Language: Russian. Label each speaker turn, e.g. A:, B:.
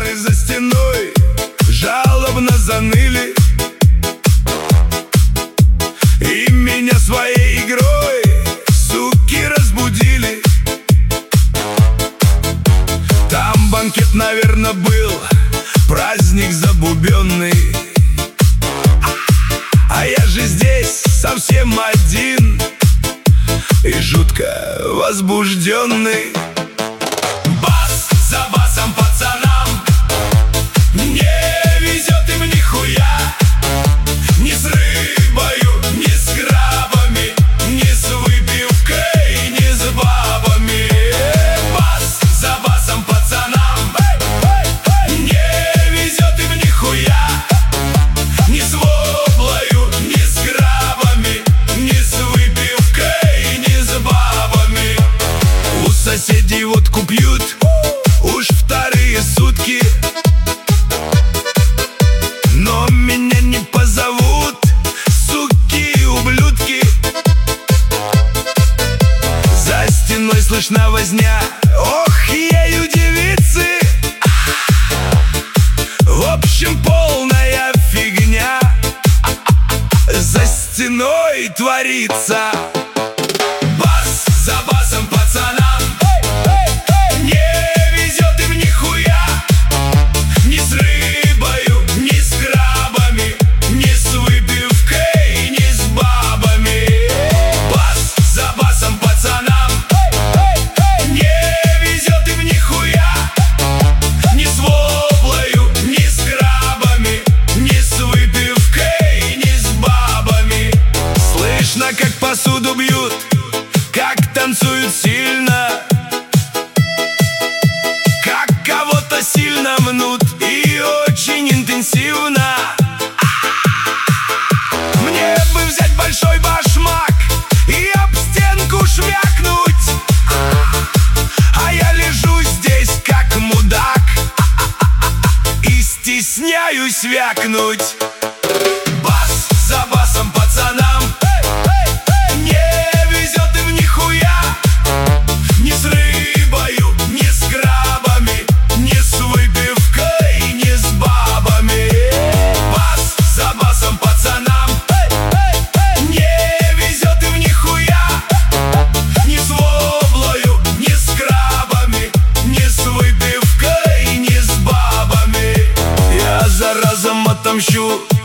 A: которые за стеной жалобно заныли и меня своей игрой, суки, разбудили. Там банкет, наверное, был, праздник забубенный, а я же здесь совсем один и жутко возбужденный. Бас за басом пацанам не везет им нихуя. Ни с рыбою, ни с крабами, ни с выпивкой, ни с бабами. Бас за басом пацанам не везет им нихуя. Ни с воблою, ни с крабами, ни с выпивкой, ни с бабами. У соседей водку пьют уж вторые сутки, но меня не позовут, суки и ублюдки. За стеной слышна возня, ох, ею девицы. В общем, полная фигня за стеной творится. Бас за басом пацанам не везет им нихуя. Ни с рыбою, ни с крабами, ни с выпивкой, ни с бабами. Бас за басом пацанам не везет им нихуя. Ни с воблою, ни с крабами, ни с выпивкой, ни с бабами. Слышно, как посуду бьют, как танцуют сильно, как кого-то сильно мнут и очень интенсивно. Мне бы взять большой башмак и об стенку шмякнуть, а я лежу здесь как мудак и стесняюсь вякнуть. Бас за басом пацанам не везет им нихуя. Ни с рыбою, ни с крабами, ни с выпивкой, ни с бабами. Бас за басом пацанам не везет им нихуя. Ни с воблою, ни с крабами, ни с выпивкой, ни с бабами. Я за разом отомщу